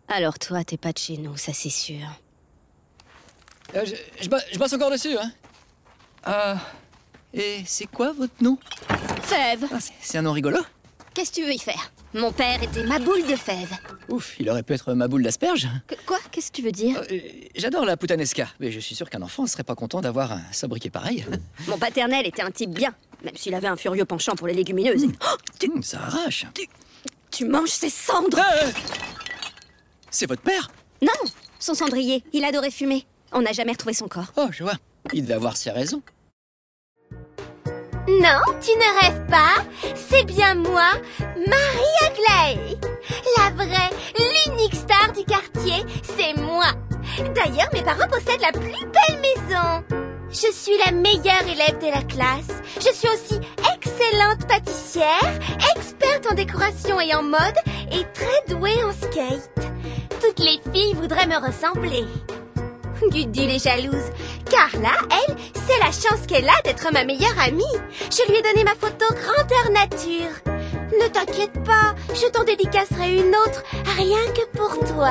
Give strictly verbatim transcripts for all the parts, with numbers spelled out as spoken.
Alors toi, t'es pas de chez nous, ça c'est sûr. Euh, je, je, je passe encore dessus, hein. Ah... Et c'est quoi votre nom? Fève. Ah, c'est un nom rigolo. Qu'est-ce que tu veux y faire? Mon père était ma boule de fève. Ouf, il aurait pu être ma boule d'asperge. Qu- Quoi? Qu'est-ce que tu veux dire? euh, J'adore la puttanesca, mais je suis sûr qu'un enfant serait pas content d'avoir un sobriquet pareil. Mon paternel était un type bien, même s'il avait un furieux penchant pour les légumineuses. Mmh. Oh, tu, Mmh, ça arrache. tu, tu manges ses cendres. Ah, c'est votre père? Non, son cendrier, il adorait fumer. On n'a jamais retrouvé son corps. Oh, je vois. Il devait avoir ses raisons. Non, tu ne rêves pas. C'est bien moi, Maria Gley. La vraie, l'unique star du quartier, c'est moi. D'ailleurs, mes parents possèdent la plus belle maison. Je suis la meilleure élève de la classe. Je suis aussi excellente pâtissière, experte en décoration et en mode, et très douée en skate. Toutes les filles voudraient me ressembler. Gudule est jalouse, car là, elle, c'est la chance qu'elle a d'être ma meilleure amie. Je lui ai donné ma photo grandeur nature. Ne t'inquiète pas, je t'en dédicacerai une autre, rien que pour toi.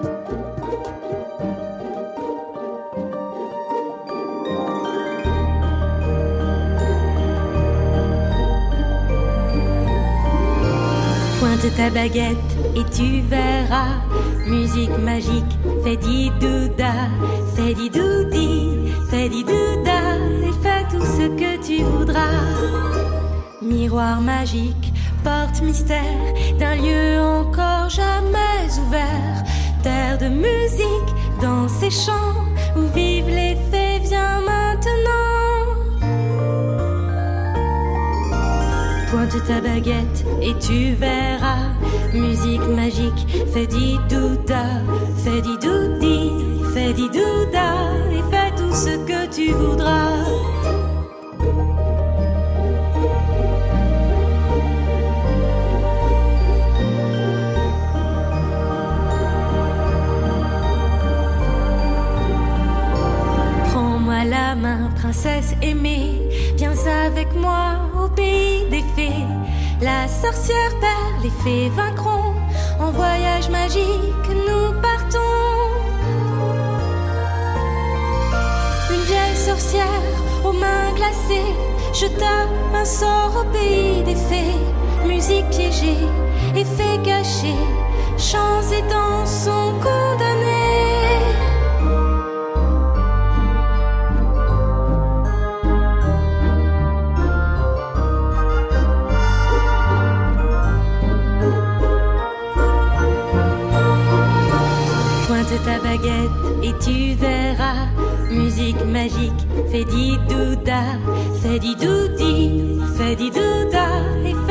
Pointe ta baguette et tu verras. Musique magique, fais di douda, fais di doudi, fais di douda, et fais tout ce que tu voudras. Miroir magique, porte mystère d'un lieu encore jamais ouvert. Terre de musique, dans ces champs où vivent les fées, viens maintenant. Pointe ta baguette et tu verras. Musique magique, fais di douda, fais di doudi, fais di douda, et fais tout ce que tu voudras. Prends-moi la main, princesse aimée, viens avec moi au pays des fées. La sorcière perd, les fées vaincront. En voyage magique, nous partons. Une vieille sorcière aux mains glacées jeta un sort au pays des fées. Musique piégée, effets cachés, chants et danses sont condamnés. Ta baguette et tu verras. Musique magique, fais di douda, fais di doudi, fais di douda, et